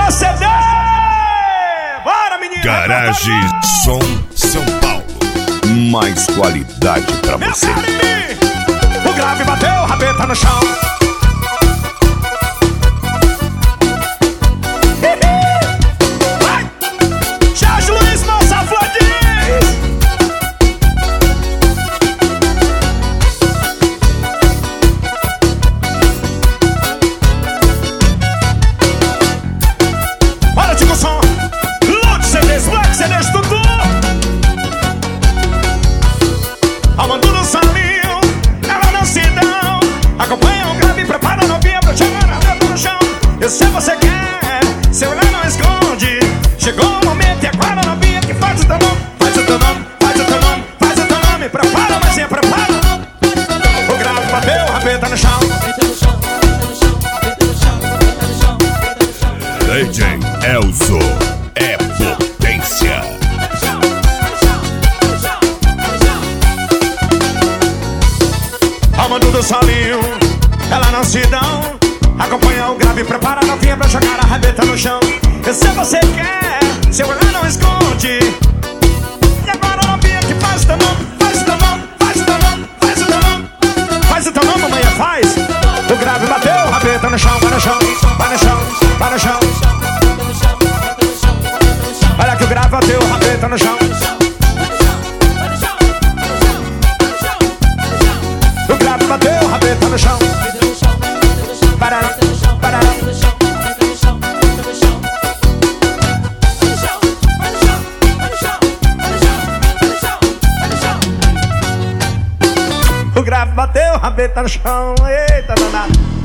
CD! Bora, menina! Garage Som São Paulo. Mais qualidade pra você. O grave bateu, rabeta no chão. Vai! Jorge Luiz, moça Flores! Bora, Tico Som! Lote CDs, Black CDs, tudo! Amando no salinho, ela não se dão. Acompanha o grave, prepara a novinha pra chegar na meta no chão. Eu sei você quer, seu olhar não esconde. Chegou o momento e agora a novinha que faz o teu nome. Faz o teu nome, faz o teu nome, faz o teu nome. Prepara, maisinha, prepara. O grave bateu, rabeta no chão. DJ Elzo é potência. Amando do salinho, ela não se dão. Acompanha o grave, prepara a novinha pra jogar a rabeta no chão. Eu sei você quer, seu olhar não esconde. E agora a novinha que faz o teu nome, faz o teu nome, faz o teu nome, faz o teu nome. Faz o teu nome, amanhã faz. O grave bateu, rabeta no chão, vai no chão, vai no chão, vai no chão. Olha que o grave bateu, rabeta no chão. O grave bateu, rabeta no chão. Parará, parará. O grave bateu, rabeta no chão. Eita danado.